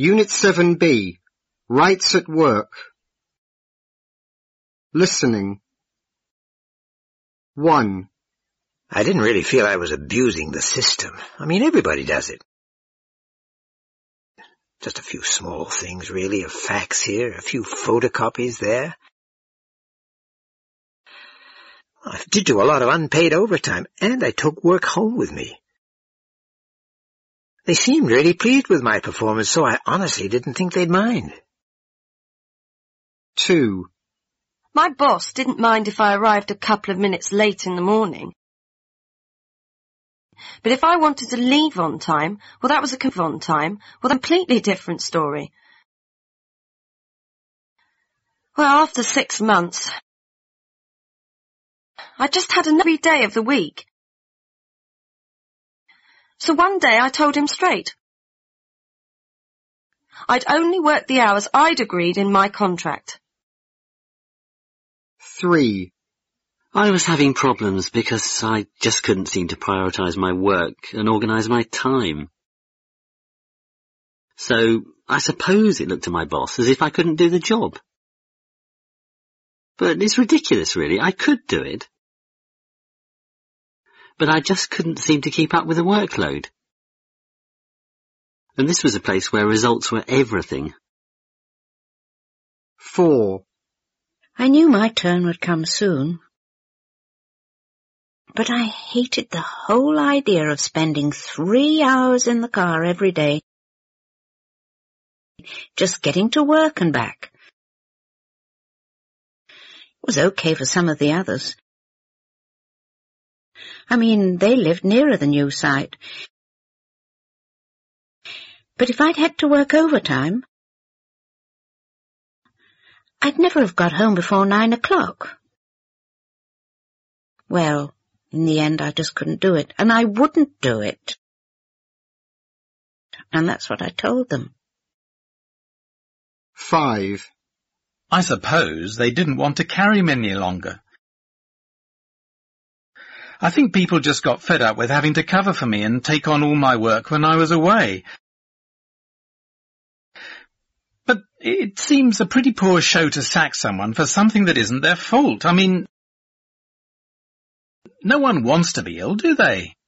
Unit 7B. Rights at work. Listening. 1. I didn't really feel I was abusing the system. I mean, everybody does it. Just a few small things, really, a fax here, a few photocopies there. I did do a lot of unpaid overtime, and I took work home with me. They seemed really pleased with my performance, so I honestly didn't think they'd mind. 2. My boss didn't mind if I arrived a couple of minutes late in the morning. But if I wanted to leave on time, well, that was a completely different story. Well, after 6 months, I just had every day of the week. So one day I told him straight. I'd only work the hours I'd agreed in my contract. 3. I was having problems because I just couldn't seem to prioritise my work and organise my time. So I suppose it looked to my boss as if I couldn't do the job. But it's ridiculous, really. I could do it. But I just couldn't seem to keep up with the workload. And this was a place where results were everything. 4. I knew my turn would come soon. But I hated the whole idea of spending 3 hours in the car every day, just getting to work and back. It was okay for some of the others. I mean, they lived nearer the new site. But if I'd had to work overtime, I'd never have got home before 9 o'clock. Well, in the end, I just couldn't do it, and I wouldn't do it. And that's what I told them. 5. I suppose they didn't want to carry me any longer. I think people just got fed up with having to cover for me and take on all my work when I was away. But it seems a pretty poor show to sack someone for something that isn't their fault. I mean, no one wants to be ill, do they?